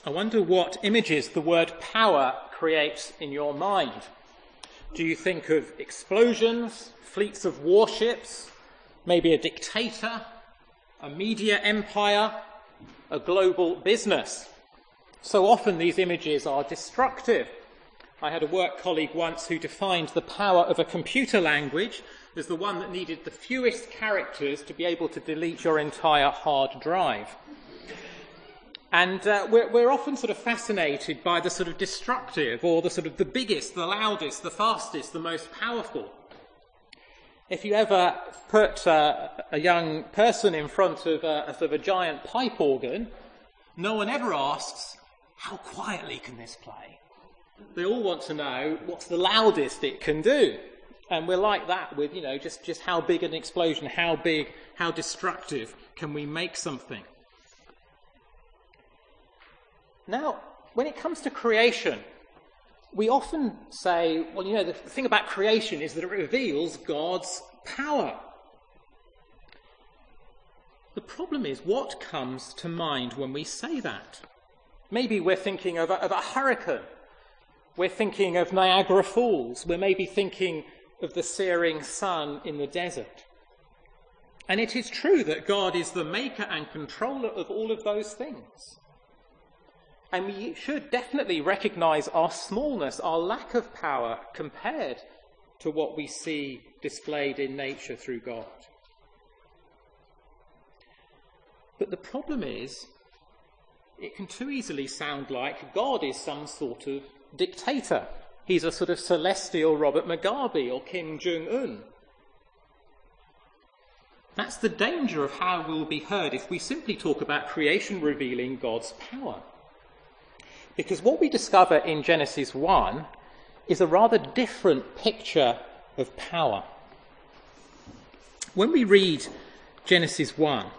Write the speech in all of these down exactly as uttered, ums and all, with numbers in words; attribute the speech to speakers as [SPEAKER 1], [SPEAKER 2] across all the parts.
[SPEAKER 1] I wonder what images the word power creates in your mind. Do you think of explosions, fleets of warships, maybe a dictator, a media empire, a global business? So often these images are destructive. I had a work colleague once who defined the power of a computer language as the one that needed the fewest characters to be able to delete your entire hard drive. And uh, we're, we're often sort of fascinated by the sort of destructive, or the sort of the biggest, the loudest, the fastest, the most powerful. If you ever put uh, a young person in front of a, a sort of a giant pipe organ, no one ever asks, how quietly can this play? They all want to know what's the loudest it can do. And we're like that with, you know, just, just how big an explosion, how big, how destructive can we make something? Now, when it comes to creation, we often say, well, you know, the thing about creation is that it reveals God's power. The problem is, what comes to mind when we say that? Maybe we're thinking of a, of a hurricane. We're thinking of Niagara Falls. We're maybe thinking of the searing sun in the desert. And it is true that God is the maker and controller of all of those things. And we should definitely recognise our smallness, our lack of power compared to what we see displayed in nature through God. But the problem is, it can too easily sound like God is some sort of dictator. He's a sort of celestial Robert Mugabe or Kim Jong-un. That's the danger of how we'll be heard if we simply talk about creation revealing God's power. Because what we discover in Genesis one is a rather different picture of power. When we read Genesis one,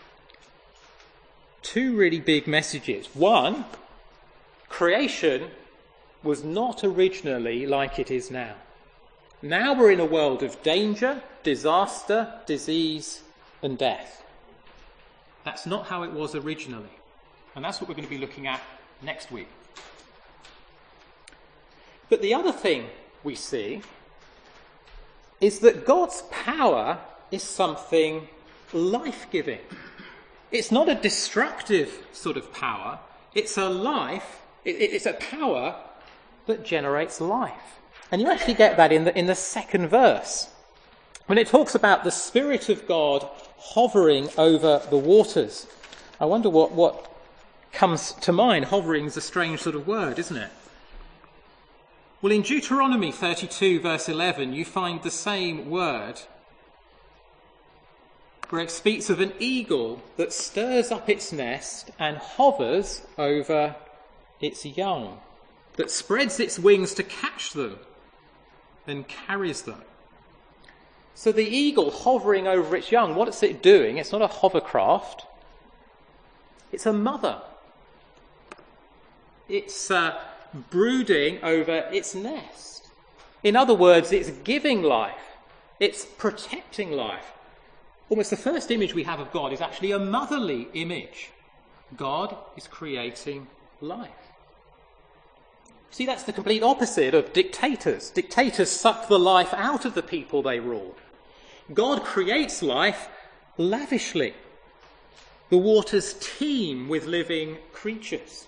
[SPEAKER 1] two really big messages. One, creation was not originally like it is now. Now we're in a world of danger, disaster, disease, and death. That's not how it was originally. And that's what we're going to be looking at next week. But the other thing we see is that God's power is something life-giving. It's not a destructive sort of power. It's a life, it, it's a power that generates life. And you actually get that in the, in the second verse, when it talks about the Spirit of God hovering over the waters. I wonder what, what comes to mind. Hovering is a strange sort of word, isn't it? Well, in Deuteronomy thirty-two, verse eleven, you find the same word, where it speaks of an eagle that stirs up its nest and hovers over its young, that spreads its wings to catch them and carries them. So the eagle hovering over its young, what is it doing? It's not a hovercraft. It's a mother. It's uh, brooding over its nest. In other words, it's giving life. It's protecting life. Almost the first image we have of God is actually a motherly image. God is creating life. See, that's the complete opposite of dictators. Dictators suck the life out of the people they rule. God creates life lavishly. The waters teem with living creatures.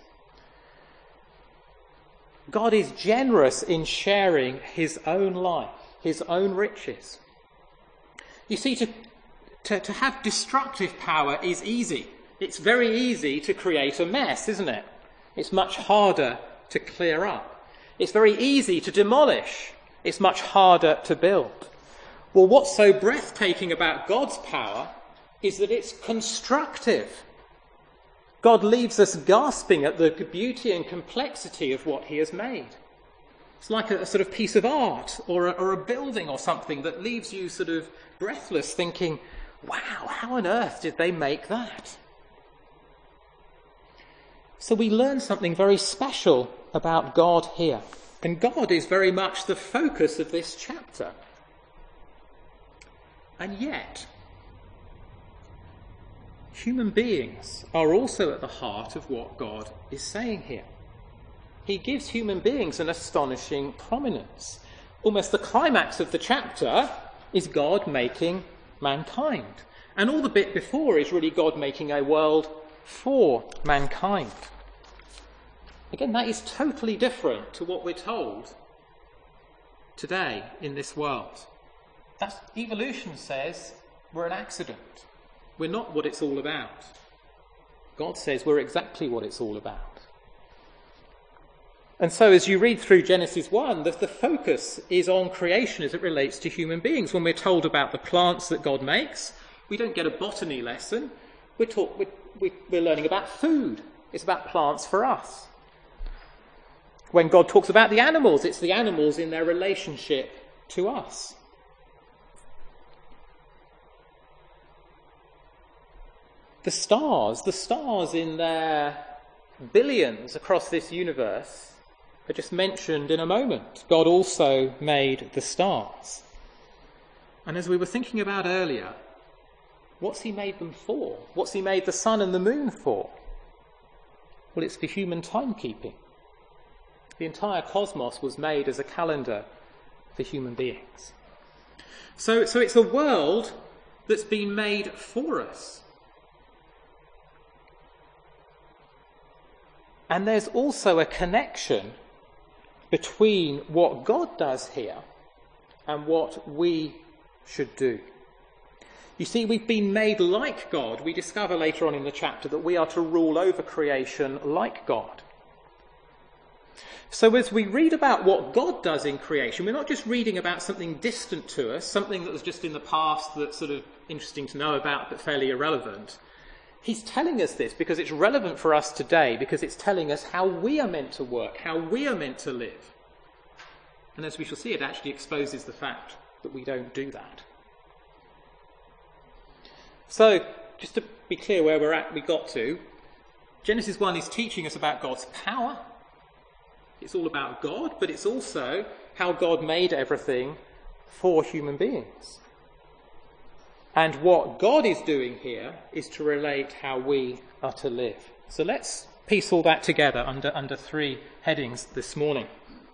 [SPEAKER 1] God is generous in sharing his own life, his own riches. You see, to, to, to have destructive power is easy. It's very easy to create a mess, isn't it? It's much harder to clear up. It's very easy to demolish. It's much harder to build. Well, what's so breathtaking about God's power is that it's constructive. God leaves us gasping at the beauty and complexity of what he has made. It's like a, a sort of piece of art or a, or a building or something that leaves you sort of breathless, thinking, wow, how on earth did they make that? So we learn something very special about God here. And God is very much the focus of this chapter. And yet, human beings are also at the heart of what God is saying here. He gives human beings an astonishing prominence. Almost the climax of the chapter is God making mankind. And all the bit before is really God making a world for mankind. Again, that is totally different to what we're told today in this world. That's, evolution says we're an accident. We're not what it's all about. God says we're exactly what it's all about. And so as you read through Genesis one, the, the focus is on creation as it relates to human beings. When we're told about the plants that God makes, we don't get a botany lesson. We're, taught, we're, we're learning about food. It's about plants for us. When God talks about the animals, it's the animals in their relationship to us. The stars, the stars in their billions across this universe are just mentioned in a moment. God also made the stars. And as we were thinking about earlier, what's he made them for? What's he made the sun and the moon for? Well, it's for human timekeeping. The entire cosmos was made as a calendar for human beings. So, so it's a world that's been made for us. And there's also a connection between what God does here and what we should do. You see, we've been made like God. We discover later on in the chapter that we are to rule over creation like God. So as we read about what God does in creation, we're not just reading about something distant to us, something that was just in the past that's sort of interesting to know about but fairly irrelevant. He's telling us this because it's relevant for us today, because it's telling us how we are meant to work, how we are meant to live. And as we shall see, it actually exposes the fact that we don't do that. So, just to be clear where we're at, we got to, Genesis one is teaching us about God's power. It's all about God, but it's also how God made everything for human beings. And what God is doing here is to relate how we are to live. So let's piece all that together under, under three headings this morning.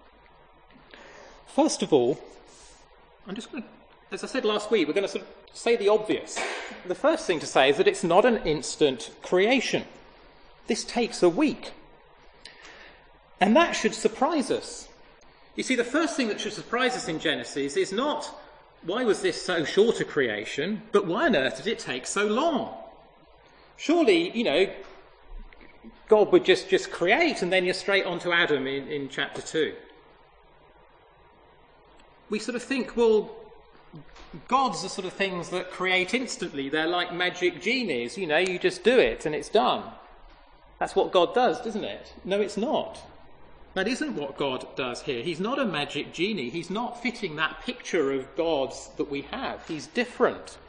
[SPEAKER 1] First of all, I'm just going to, as I said last week, we're going to sort of say the obvious. The first thing to say is that it's not an instant creation. This takes a week. And that should surprise us. You see, the first thing that should surprise us in Genesis is not, why was this so short a creation, but why on earth did it take so long? Surely, you know, God would just, just create and then you're straight on to Adam in, in chapter two. We sort of think, well, gods are sort of things that create instantly. They're like magic genies. You know, you just do it and it's done. That's what God does, isn't it? No, it's not. That isn't what God does here. He's not a magic genie. He's not fitting that picture of gods that we have. He's different.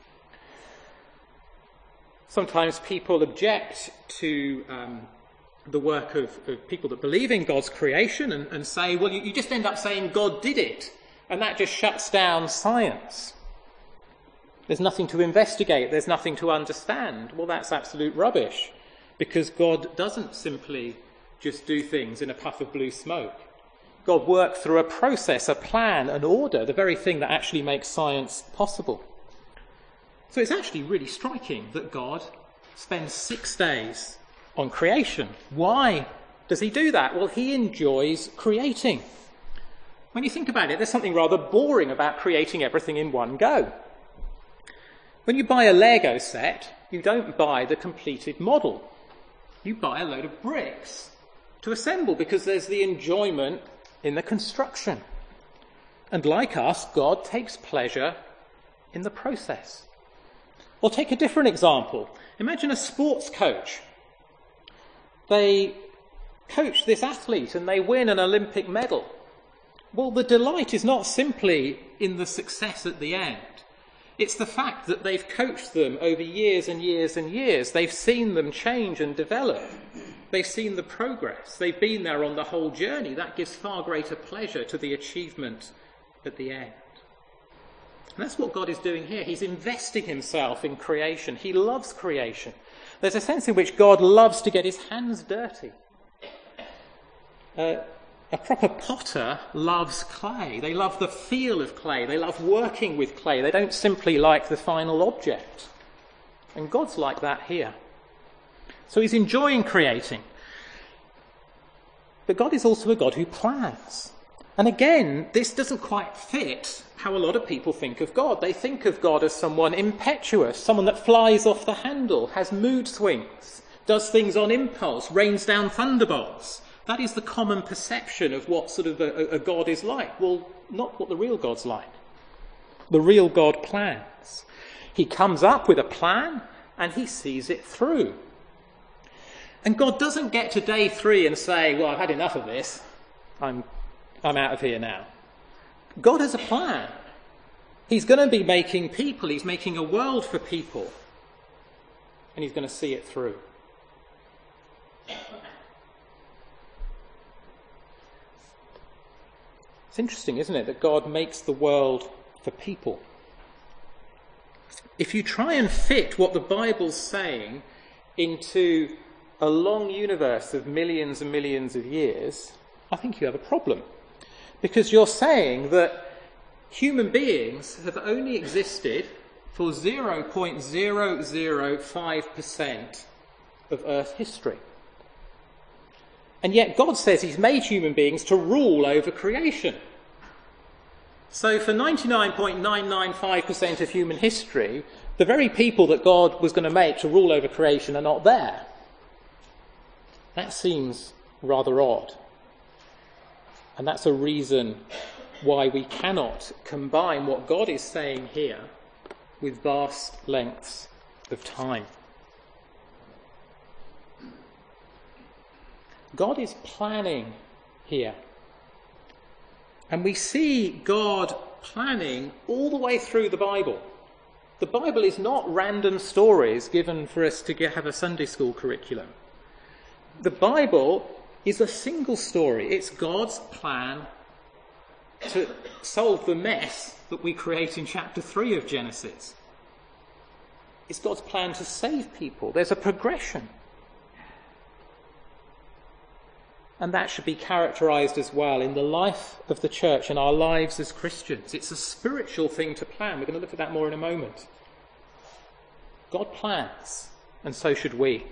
[SPEAKER 1] Sometimes people object to um, the work of, of people that believe in God's creation and, and say, well, you, you just end up saying God did it, and that just shuts down science. There's nothing to investigate. There's nothing to understand. Well, that's absolute rubbish, because God doesn't simply just do things in a puff of blue smoke. God works through a process, a plan, an order, the very thing that actually makes science possible. So it's actually really striking that God spends six days on creation. Why does he do that? Well, he enjoys creating. When you think about it, there's something rather boring about creating everything in one go. When you buy a Lego set, you don't buy the completed model. You buy a load of bricks to assemble, because there's the enjoyment in the construction. And like us, God takes pleasure in the process. Or take a different example. Imagine a sports coach. They coach this athlete and they win an Olympic medal. Well, the delight is not simply in the success at the end. It's the fact that they've coached them over years and years and years. They've seen them change and develop. They've seen the progress. They've been there on the whole journey. That gives far greater pleasure to the achievement at the end. And that's what God is doing here. He's investing himself in creation. He loves creation. There's a sense in which God loves to get his hands dirty. Uh, a proper potter loves clay. They love the feel of clay. They love working with clay. They don't simply like the final object. And God's like that here. So he's enjoying creating. But God is also a God who plans. And again, this doesn't quite fit how a lot of people think of God. They think of God as someone impetuous, someone that flies off the handle, has mood swings, does things on impulse, rains down thunderbolts. That is the common perception of what sort of a, a God is like. Well, not what the real God's like. The real God plans. He comes up with a plan and he sees it through. And God doesn't get to day three and say, well, I've had enough of this. I'm I'm out of here now. God has a plan. He's going to be making people. He's making a world for people. And he's going to see it through. It's interesting, isn't it, that God makes the world for people. If you try and fit what the Bible's saying into a long universe of millions and millions of years, I think you have a problem. Because you're saying that human beings have only existed for zero point zero zero five percent of Earth's history. And yet God says he's made human beings to rule over creation. So for ninety-nine point nine nine five percent of human history, the very people that God was going to make to rule over creation are not there. That seems rather odd. And that's a reason why we cannot combine what God is saying here with vast lengths of time. God is planning here. And we see God planning all the way through the Bible. The Bible is not random stories given for us to get, have a Sunday school curriculum. The Bible is a single story. It's God's plan to solve the mess that we create in chapter three of Genesis. It's God's plan to save people. There's a progression. And that should be characterised as well in the life of the church and our lives as Christians. It's a spiritual thing to plan. We're going to look at that more in a moment. God plans, and so should we.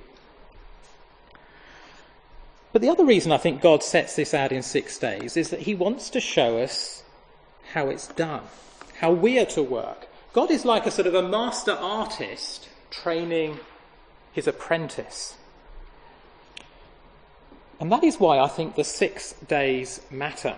[SPEAKER 1] But the other reason I think God sets this out in six days is that he wants to show us how it's done, how we are to work. God is like a sort of a master artist training his apprentice. And that is why I think the six days matter.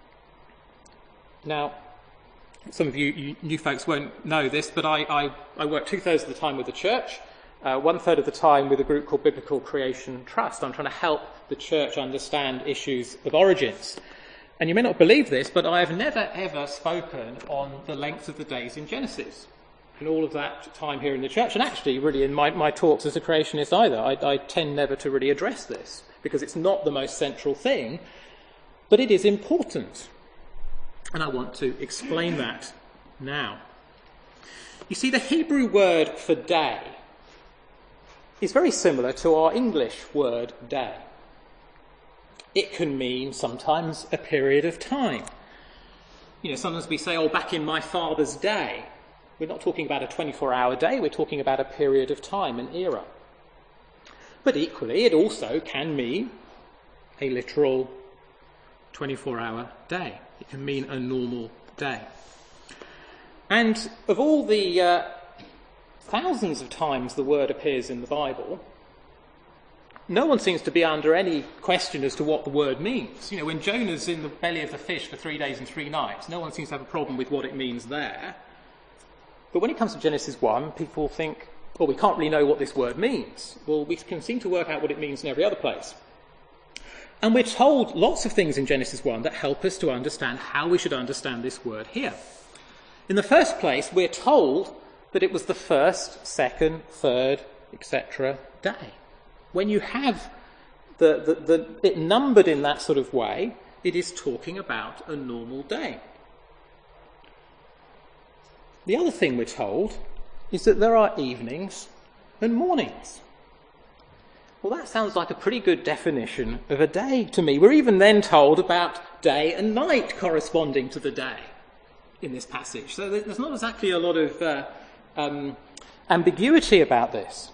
[SPEAKER 1] Now, some of you, you new folks won't know this, but I, I, I work two-thirds of the time with the church, uh, one-third of the time with a group called Biblical Creation Trust. I'm trying to help the church understand issues of origins. And you may not believe this, but I have never, ever spoken on the length of the days in Genesis in all of that time here in the church. And actually, really, in my, my talks as a creationist either, I, I tend never to really address this because it's not the most central thing, but it is important. And I want to explain that now. You see, the Hebrew word for day is very similar to our English word day. It can mean sometimes a period of time. You know, sometimes we say, oh, back in my father's day. We're not talking about a twenty-four hour day, we're talking about a period of time, an era. But equally, it also can mean a literal twenty-four hour day. It can mean a normal day. And of all the uh, thousands of times the word appears in the Bible, no one seems to be under any question as to what the word means. You know, when Jonah's in the belly of the fish for three days and three nights, no one seems to have a problem with what it means there. But when it comes to Genesis one, people think, well, we can't really know what this word means. Well, we can seem to work out what it means in every other place. And we're told lots of things in Genesis one that help us to understand how we should understand this word here. In the first place, we're told that it was the first, second, third, et cetera day. When you have the, the, the, it numbered in that sort of way, it is talking about a normal day. The other thing we're told is that there are evenings and mornings. Well, that sounds like a pretty good definition of a day to me. We're even then told about day and night corresponding to the day in this passage. So there's not exactly a lot of uh, um, ambiguity about this.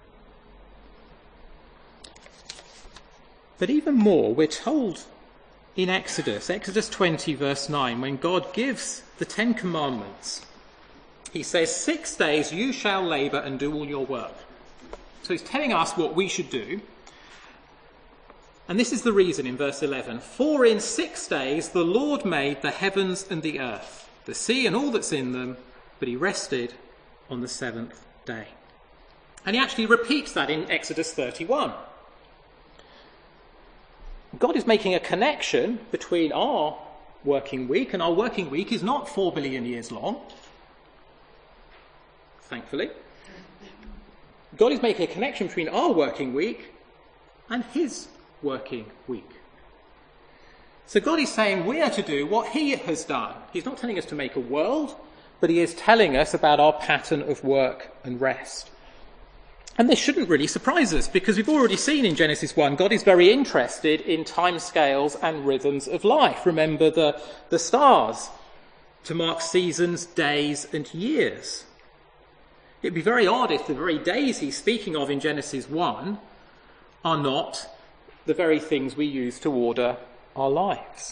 [SPEAKER 1] But even more, we're told in Exodus, Exodus twenty, verse nine, when God gives the Ten Commandments, he says, six days you shall labour and do all your work. So he's telling us what we should do. And this is the reason in verse eleven. For in six days the Lord made the heavens and the earth, the sea and all that's in them, but he rested on the seventh day. And he actually repeats that in Exodus thirty-one. God is making a connection between our working week, and our working week is not four billion years long, thankfully. God is making a connection between our working week and his working week. So God is saying we are to do what he has done. He's not telling us to make a world, but he is telling us about our pattern of work and rest. And this shouldn't really surprise us, because we've already seen in Genesis one, God is very interested in timescales and rhythms of life. Remember the, the stars to mark seasons, days, and years. It'd be very odd if the very days he's speaking of in Genesis one are not the very things we use to order our lives.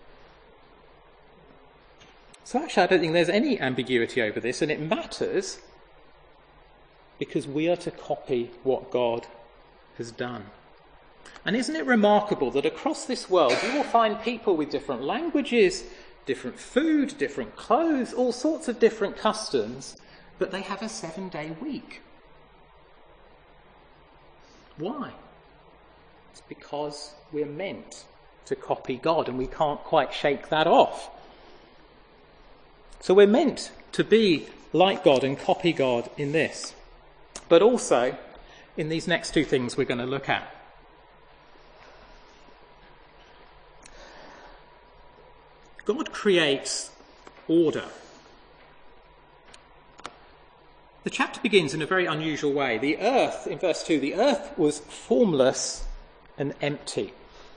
[SPEAKER 1] So actually I don't think there's any ambiguity over this, and it matters because we are to copy what God has done. And isn't it remarkable that across this world you will find people with different languages, different food, different clothes, all sorts of different customs, but they have a seven-day week. Why? It's because we're meant to copy God, and we can't quite shake that off. So we're meant to be like God and copy God in this, but also in these next two things we're going to look at. God creates order. The chapter begins in a very unusual way. The earth, in verse two, the earth was formless and empty.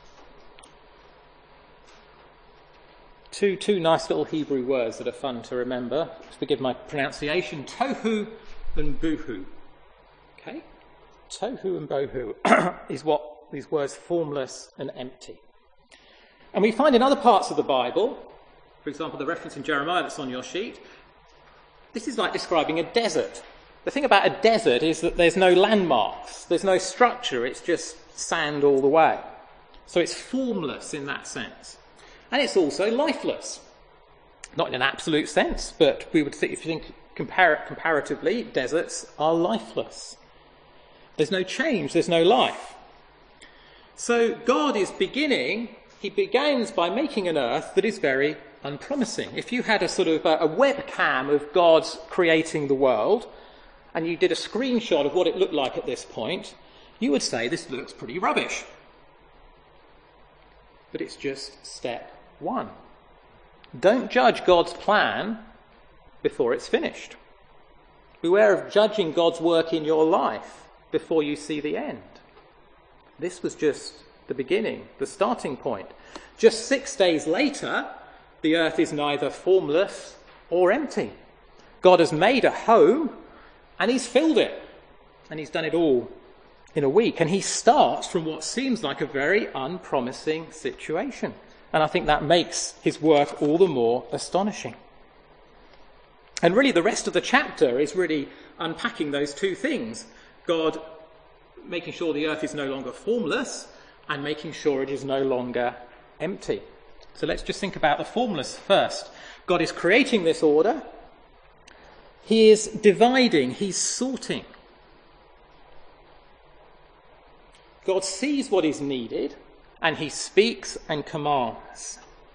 [SPEAKER 1] Two, two nice little Hebrew words that are fun to remember. Forgive my pronunciation. Tohu and bohu. Okay? Tohu and bohu is what these words, formless and empty. And we find in other parts of the Bible, for example, the reference in Jeremiah that's on your sheet, this is like describing a desert. The thing about a desert is that there's no landmarks, there's no structure, it's just sand all the way. So it's formless in that sense. And it's also lifeless. Not in an absolute sense, but we would think, if you think compar- comparatively, deserts are lifeless. There's no change, there's no life. So God is beginning, he begins by making an earth that is very unpromising. If you had a sort of a, a webcam of God creating the world, and you did a screenshot of what it looked like at this point, you would say this looks pretty rubbish. But it's just step one. Don't judge God's plan before it's finished. Beware of judging God's work in your life before you see the end. This was just the beginning, the starting point. Just six days later, the earth is neither formless or empty. God has made a home and he's filled it. And he's done it all in a week. And he starts from what seems like a very unpromising situation. And I think that makes his work all the more astonishing. And really the rest of the chapter is really unpacking those two things. God making sure the earth is no longer formless and making sure it is no longer empty. So let's just think about the formless first. God is creating this order. He is dividing, he's sorting. God sees what is needed and he speaks and commands.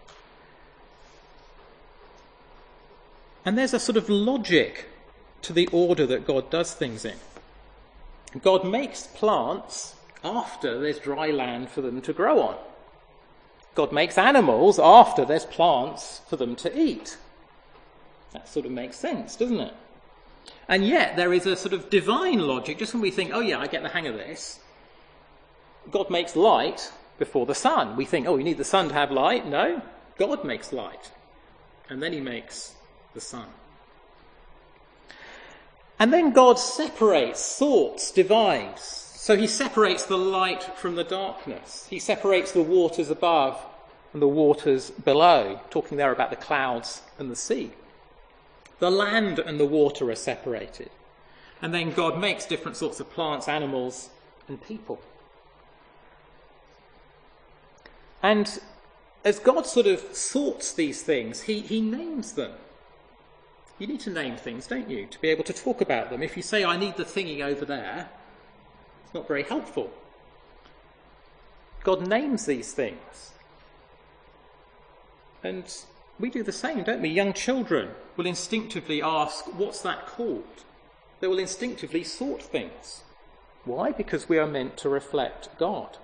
[SPEAKER 1] And there's a sort of logic to the order that God does things in. God makes plants after there's dry land for them to grow on. God makes animals after there's plants for them to eat. That sort of makes sense, doesn't it? And yet there is a sort of divine logic. Just when we think, oh yeah, I get the hang of this, God makes light before the sun. We think, oh, you need the sun to have light. No, God makes light. And then he makes the sun. And then God separates, sorts, divides. So he separates the light from the darkness. He separates the waters above and the waters below, talking there about the clouds and the sea. The land and the water are separated. And then God makes different sorts of plants, animals, and people. And as God sort of sorts these things, he, he names them. You need to name things, don't you, to be able to talk about them. If you say, I need the thingy over there, it's not very helpful. God names these things. And we do the same, don't we? Young children will instinctively ask, what's that called? They will instinctively sort things. Why? Because we are meant to reflect God.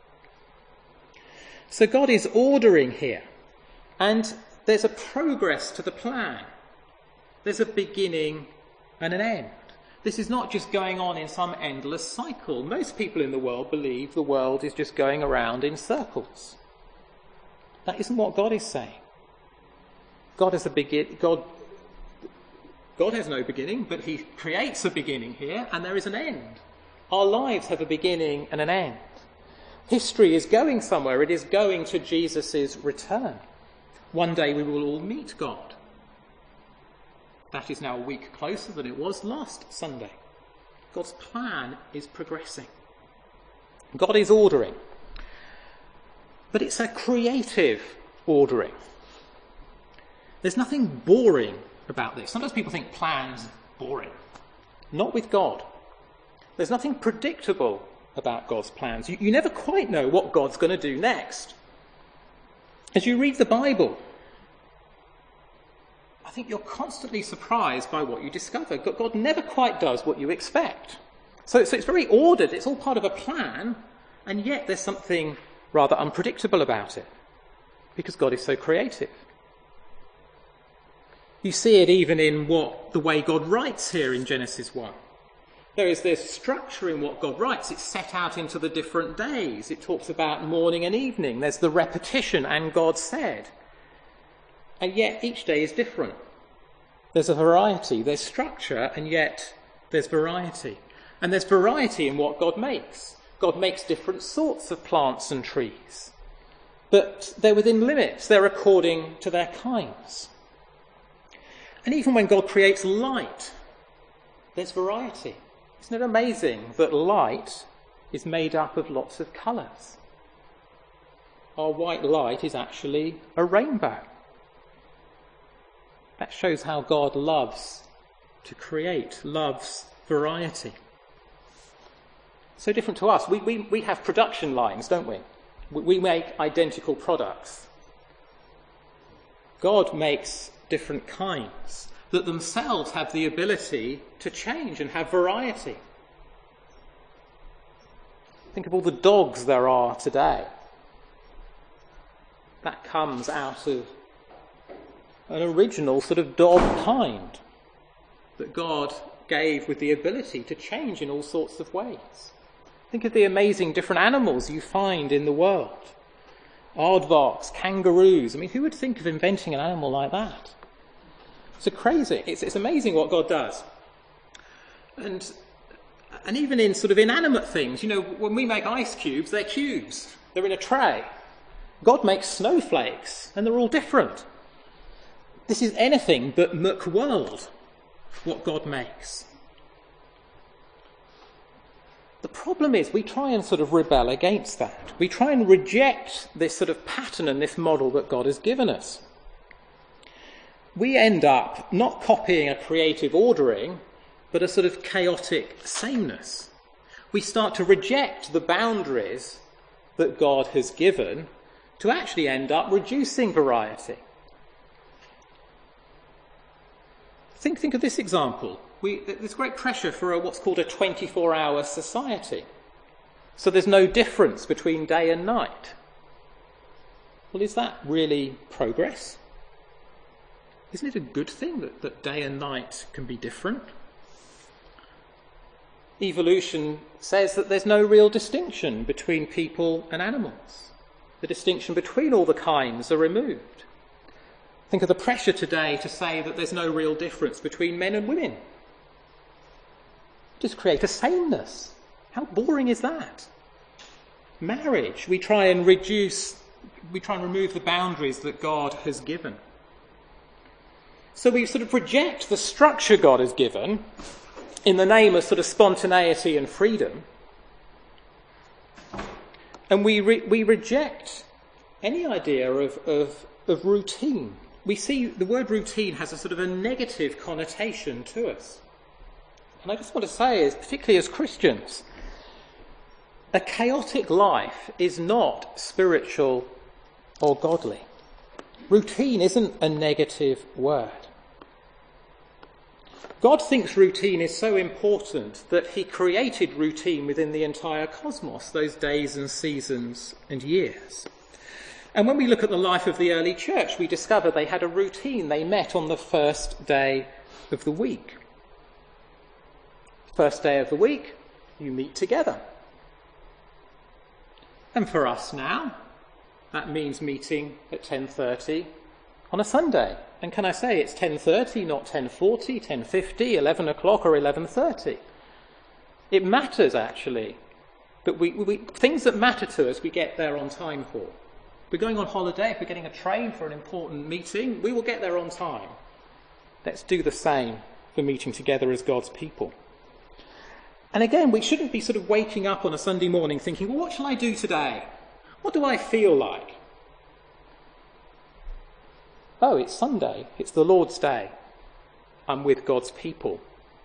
[SPEAKER 1] So God is ordering here, and there's a progress to the plan. There's a beginning and an end. This is not just going on in some endless cycle. Most people in the world believe the world is just going around in circles. That isn't what God is saying. God has a begin. God, God has no beginning, but he creates a beginning here, and there is an end. Our lives have a beginning and an end. History is going somewhere. It is going to Jesus' return. One day we will all meet God. That is now a week closer than it was last Sunday. God's plan is progressing. God is ordering. But it's a creative ordering. There's nothing boring about this. Sometimes people think plans are boring. Not with God. There's nothing predictable about God's plans. You, you never quite know what God's going to do next. As you read the Bible, I think you're constantly surprised by what you discover. God never quite does what you expect. So, so it's very ordered. It's all part of a plan, and yet there's something rather unpredictable about it, because God is so creative. You see it even in what the way God writes here in Genesis one. There is this structure in what God writes. It's set out into the different days. It talks about morning and evening. There's the repetition, and God said. And yet each day is different. There's a variety. There's structure, and yet there's variety. And there's variety in what God makes. God makes different sorts of plants and trees. But they're within limits. They're according to their kinds. And even when God creates light, there's variety. Isn't it amazing that light is made up of lots of colours? Our white light is actually a rainbow. That shows how God loves to create, loves variety. So different to us. We, we, we have production lines, don't we? We make identical products. God makes different kinds that themselves have the ability to change and have variety. Think of all the dogs there are today. That comes out of an original sort of dog kind that God gave with the ability to change in all sorts of ways. Think of the amazing different animals you find in the world. Aardvarks, kangaroos. I mean, who would think of inventing an animal like that? It's crazy. It's, it's amazing what God does. And, and even in sort of inanimate things, you know, when we make ice cubes, they're cubes. They're in a tray. God makes snowflakes, and they're all different. This is anything but muck world, what God makes. The problem is we try and sort of rebel against that. We try and reject this sort of pattern and this model that God has given us. We end up not copying a creative ordering, but a sort of chaotic sameness. We start to reject the boundaries that God has given to actually end up reducing variety. Think, think of this example. We, there's great pressure for a, what's called a twenty-four hour society. So there's no difference between day and night. Well, is that really progress? Isn't it a good thing that, that day and night can be different? Evolution says that there's no real distinction between people and animals. The distinction between all the kinds are removed. Think of the pressure today to say that there's no real difference between men and women. Just create a sameness. How boring is that? Marriage, we try and reduce, we try and remove the boundaries that God has given. So we sort of reject the structure God has given in the name of sort of spontaneity and freedom. And we re- we reject any idea of, of, of routine. We see the word routine has a sort of a negative connotation to us. And I just want to say, is particularly as Christians, a chaotic life is not spiritual or godly. Routine isn't a negative word. God thinks routine is so important that he created routine within the entire cosmos, those days and seasons and years. And when we look at the life of the early church, we discover they had a routine. They met on the first day of the week. First day of the week, you meet together. And for us now, that means meeting at ten thirty on a Sunday. And can I say it's ten thirty, not ten forty, ten fifty, eleven o'clock or eleven thirty. It matters, actually. But we, we, things that matter to us, we get there on time for. If we're going on holiday, if we're getting a train for an important meeting, we will get there on time. Let's do the same for meeting together as God's people. And again, we shouldn't be sort of waking up on a Sunday morning thinking, well, what shall I do today? What do I feel like? Oh, it's Sunday. It's the Lord's Day. I'm with God's people.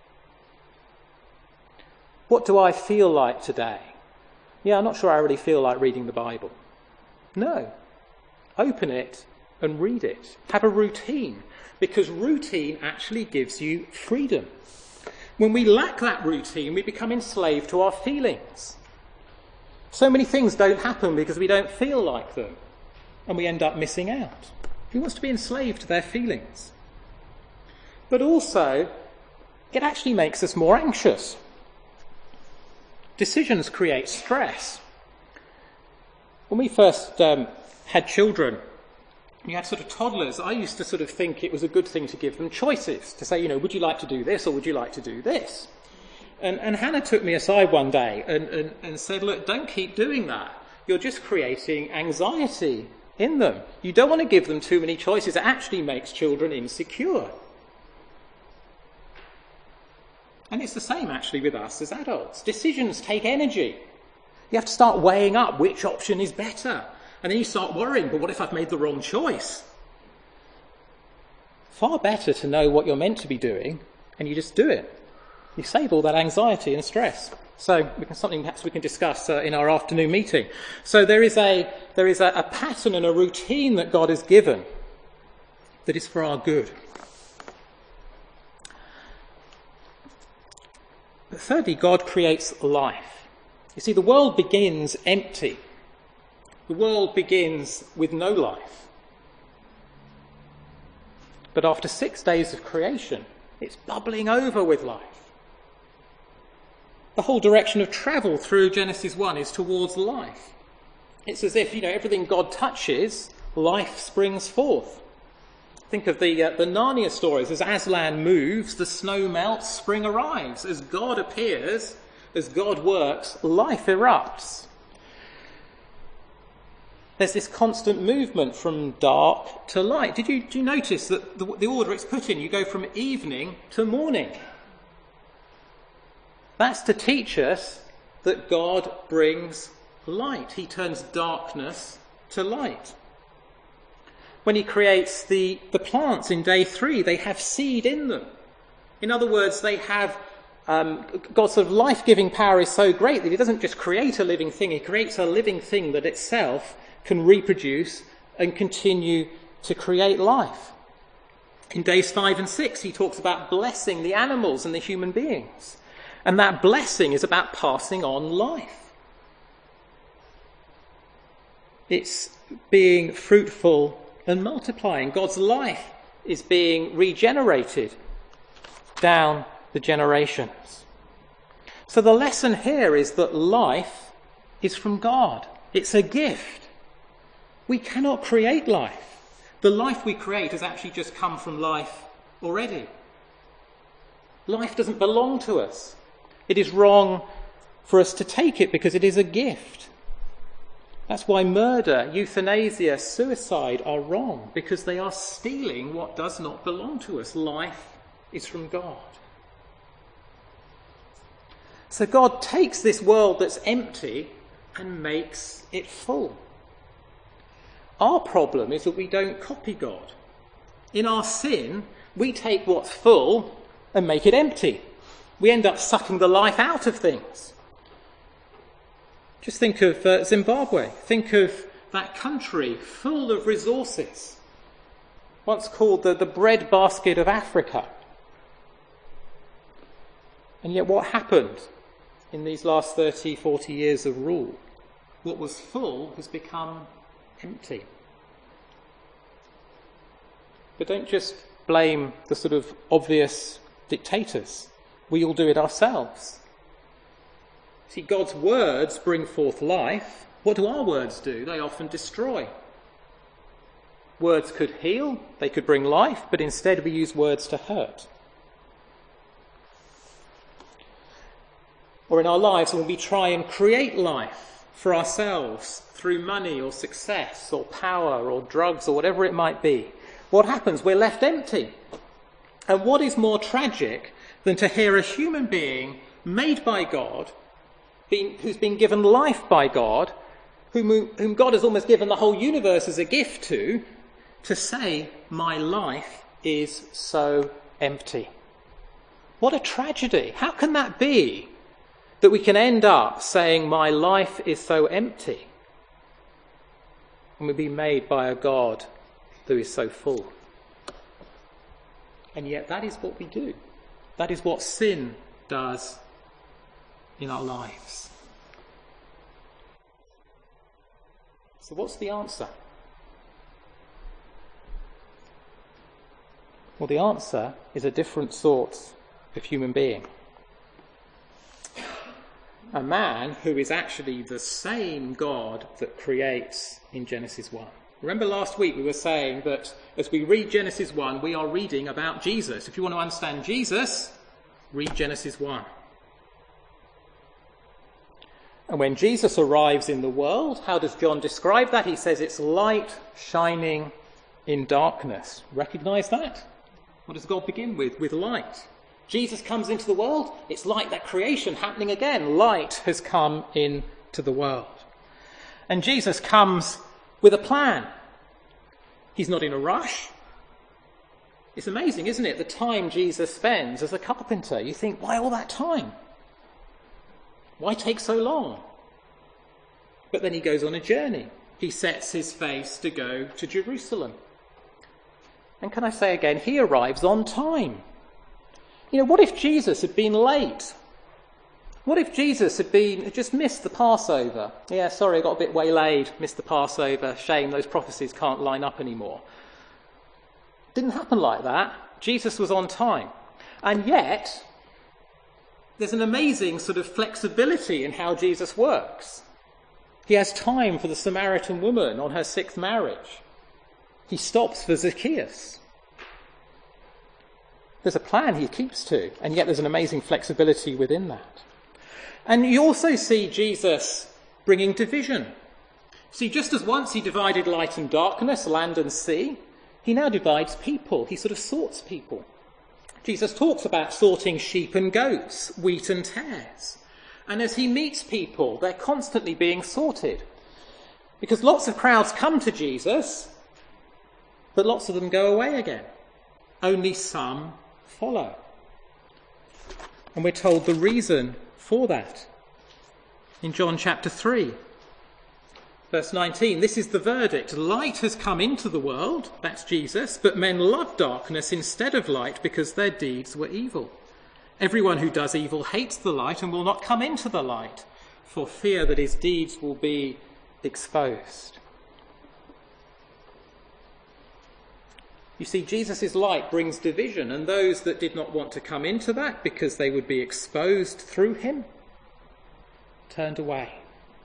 [SPEAKER 1] What do I feel like today? Yeah, I'm not sure I really feel like reading the Bible. No. Open it and read it. Have a routine, because routine actually gives you freedom. When we lack that routine, we become enslaved to our feelings. So many things don't happen because we don't feel like them, and we end up missing out. Who wants to be enslaved to their feelings? But also, it actually makes us more anxious. Decisions create stress. When we first um, had children, you had sort of toddlers, I used to sort of think it was a good thing to give them choices, to say, you know, would you like to do this or would you like to do this? And, and Hannah took me aside one day and, and, and said, look, don't keep doing that. You're just creating anxiety in them. You don't want to give them too many choices. It actually makes children insecure. And it's the same actually with us as adults. Decisions take energy. You have to start weighing up which option is better. And then you start worrying, but what if I've made the wrong choice? Far better to know what you're meant to be doing and you just do it. You save all that anxiety and stress. So we can, something perhaps we can discuss uh, in our afternoon meeting. So there is a there is a, a pattern and a routine that God has given that is for our good. But thirdly, God creates life. You see, the world begins empty. The world begins with no life. But after six days of creation, it's bubbling over with life. The whole direction of travel through Genesis one is towards life. It's as if, you know, everything God touches, life springs forth. Think of the, uh, the Narnia stories. As Aslan moves, the snow melts, spring arrives. As God appears, as God works, life erupts. There's this constant movement from dark to light. Did you, do you notice that the, the order it's put in, you go from evening to morning? That's to teach us that God brings light. He turns darkness to light. When he creates the, the plants in day three, they have seed in them. In other words, they have um, God's sort of life-giving power is so great that he doesn't just create a living thing, he creates a living thing that itself can reproduce and continue to create life. In days five and six, he talks about blessing the animals and the human beings. And that blessing is about passing on life. It's being fruitful and multiplying. God's life is being regenerated down the generations. So the lesson here is that life is from God. It's a gift. We cannot create life. The life we create has actually just come from life already. Life doesn't belong to us. It is wrong for us to take it because it is a gift. That's why murder, euthanasia, suicide are wrong, because they are stealing what does not belong to us. Life is from God. So God takes this world that's empty and makes it full. Our problem is that we don't copy God. In our sin, we take what's full and make it empty. We end up sucking the life out of things. Just think of uh, Zimbabwe. Think of that country full of resources, once called the, the breadbasket of Africa. And yet what happened in these last thirty, forty years of rule? What was full has become empty. But don't just blame the sort of obvious dictators. We all do it ourselves. See, God's words bring forth life. What do our words do? They often destroy. Words could heal, they could bring life, but instead we use words to hurt. Or in our lives, when we try and create life for ourselves through money or success or power or drugs or whatever it might be, what happens? We're left empty. And what is more tragic than to hear a human being made by God, being, who's been given life by God, whom, whom God has almost given the whole universe as a gift to, to say, my life is so empty. What a tragedy. How can that be, that we can end up saying, my life is so empty, and we've been made by a God who is so full? And yet that is what we do. That is what sin does in our lives. So what's the answer? Well, the answer is a different sort of human being. A man who is actually the same God that creates in Genesis one. Remember last week we were saying that as we read Genesis one, we are reading about Jesus. If you want to understand Jesus, read Genesis one. And when Jesus arrives in the world, how does John describe that? He says it's light shining in darkness. Recognise that? What does God begin with? With light. Jesus comes into the world, it's like that creation happening again. Light has come into the world. And Jesus comes with a plan. He's not in a rush. It's amazing, isn't it, the time Jesus spends as a carpenter. You think, why all that time? Why take so long? But then he goes on a journey. He sets his face to go to Jerusalem. And can I say again, he arrives on time. You know, what if Jesus had been late? What if Jesus had been had just missed the Passover? Yeah, sorry, I got a bit waylaid, missed the Passover. Shame, those prophecies can't line up anymore. Didn't happen like that. Jesus was on time. And yet, there's an amazing sort of flexibility in how Jesus works. He has time for the Samaritan woman on her sixth marriage. He stops for Zacchaeus. There's a plan he keeps to, and yet there's an amazing flexibility within that. And you also see Jesus bringing division. See, just as once he divided light and darkness, land and sea, he now divides people. He sort of sorts people. Jesus talks about sorting sheep and goats, wheat and tares. And as he meets people, they're constantly being sorted. Because lots of crowds come to Jesus, but lots of them go away again. Only some follow. And we're told the reason for that in John chapter three, verse nineteen. This is the verdict. Light has come into the world, that's Jesus, but men love darkness instead of light because their deeds were evil. Everyone who does evil hates the light and will not come into the light for fear that his deeds will be exposed. You see, Jesus' light brings division, and those that did not want to come into that because they would be exposed through him turned away.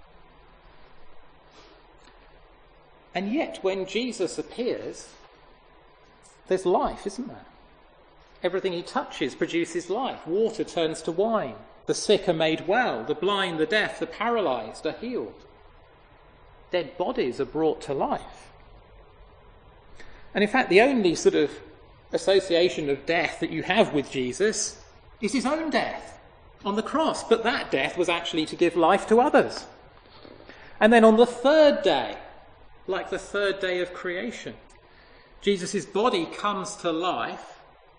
[SPEAKER 1] And yet, when Jesus appears, there's life, isn't there? Everything he touches produces life. Water turns to wine. The sick are made well. The blind, the deaf, the paralysed are healed. Dead bodies are brought to life. And in fact, the only sort of association of death that you have with Jesus is his own death on the cross. But that death was actually to give life to others. And then on the third day, like the third day of creation, Jesus' body comes to life,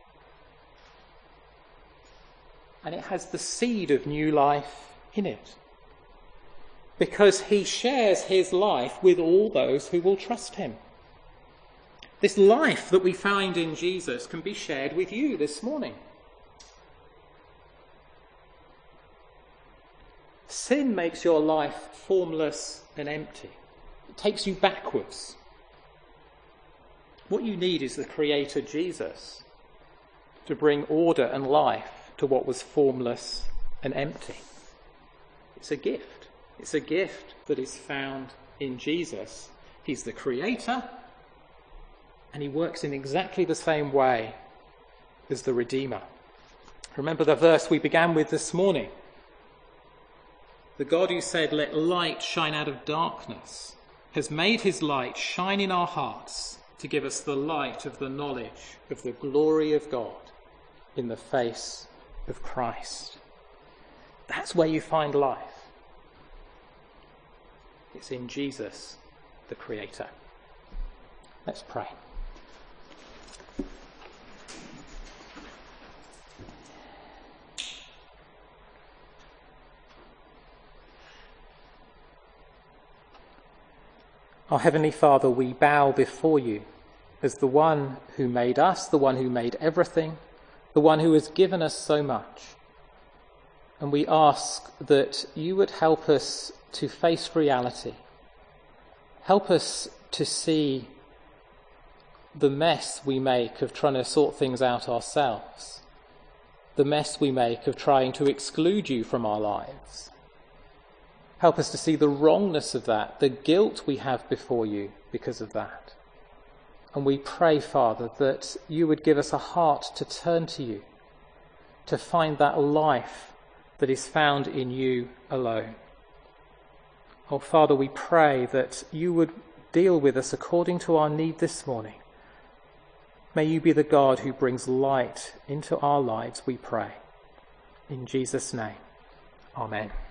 [SPEAKER 1] and it has the seed of new life in it, because he shares his life with all those who will trust him. This life that we find in Jesus can be shared with you this morning. Sin makes your life formless and empty. It takes you backwards. What you need is the Creator Jesus to bring order and life to what was formless and empty. It's a gift. It's a gift that is found in Jesus. He's the Creator, and he works in exactly the same way as the Redeemer. Remember the verse we began with this morning. The God who said, "Let light shine out of darkness," has made his light shine in our hearts to give us the light of the knowledge of the glory of God in the face of Christ. That's where you find life. It's in Jesus, the Creator. Let's pray. Our Heavenly Father, we bow before you as the one who made us, the one who made everything, the one who has given us so much. And we ask that you would help us to face reality. Help us to see the mess we make of trying to sort things out ourselves, the mess we make of trying to exclude you from our lives. Help us to see the wrongness of that, the guilt we have before you because of that. And we pray, Father, that you would give us a heart to turn to you, to find that life that is found in you alone. Oh, Father, we pray that you would deal with us according to our need this morning. May you be the God who brings light into our lives, we pray. In Jesus' name, amen.